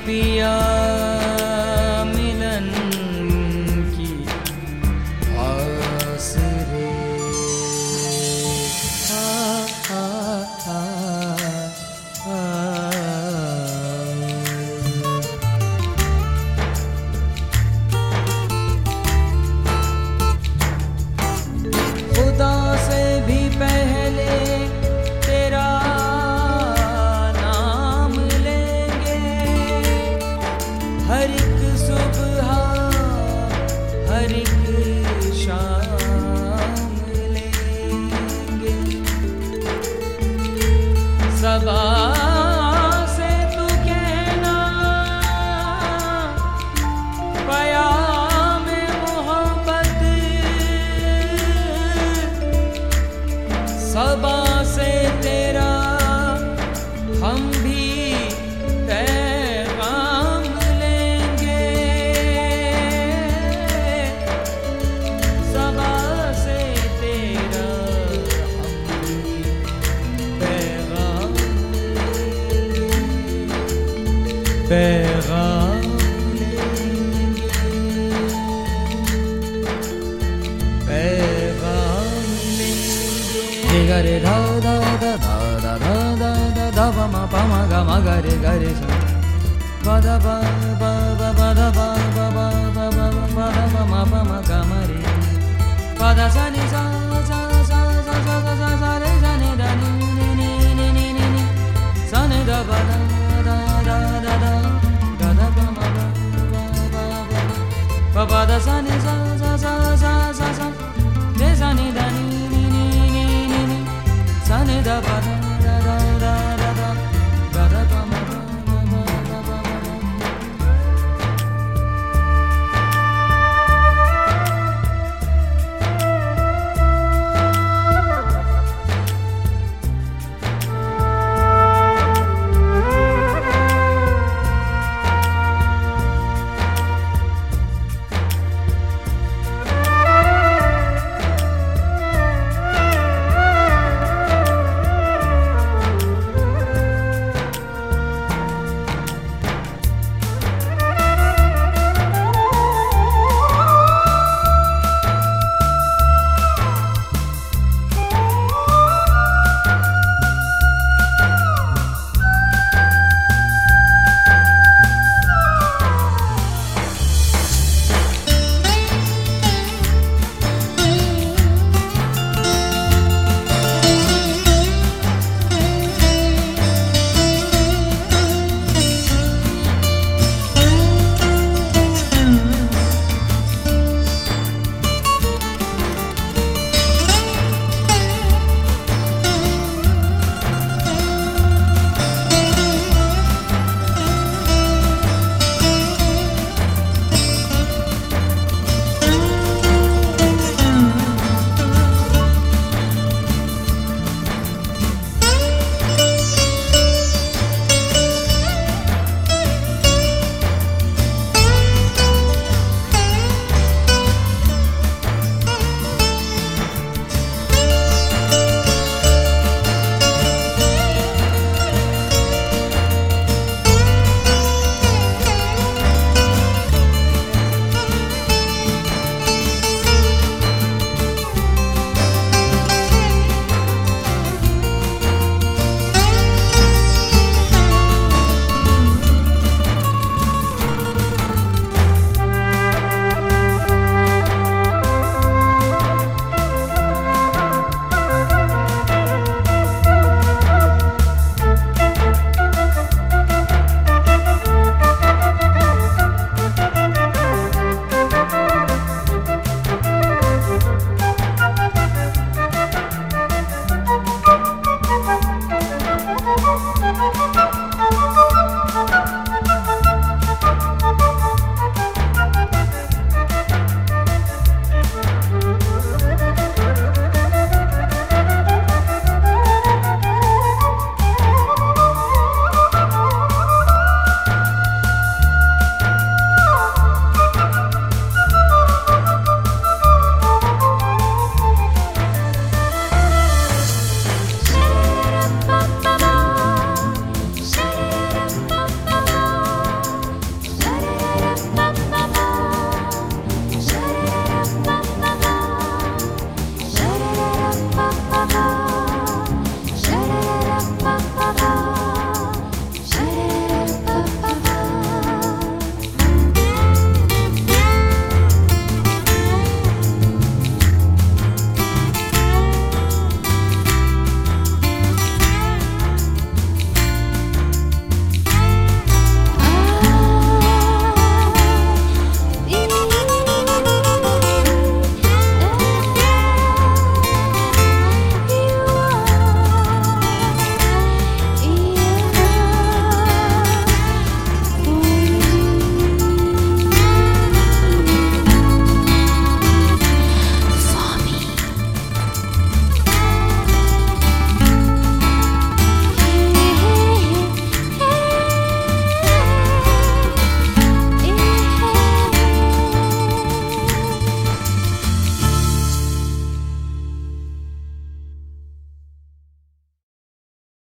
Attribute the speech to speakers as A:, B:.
A: पिया मिलन की आस रे। आ, आ, आ, खुदा से भी पहले तेरा नाम लेंगे, हर एक सुबह हर एक शाम लेंगे। सबा से तू कहना पयाम मोहब्बत, सबा से तेरा हम भी पैगाम लेंगे। सबा से तेरा हम भी पैगाम लेंगे, पैगाम लेंगे, पैगाम लेंगे। गा रे धा धा धा धा धा धा धा धा धा प म प म ग म ग रे ग रे सा प ध प प प प ध प प प प प प ध प म प म ग म रे प ध सा नि सा सा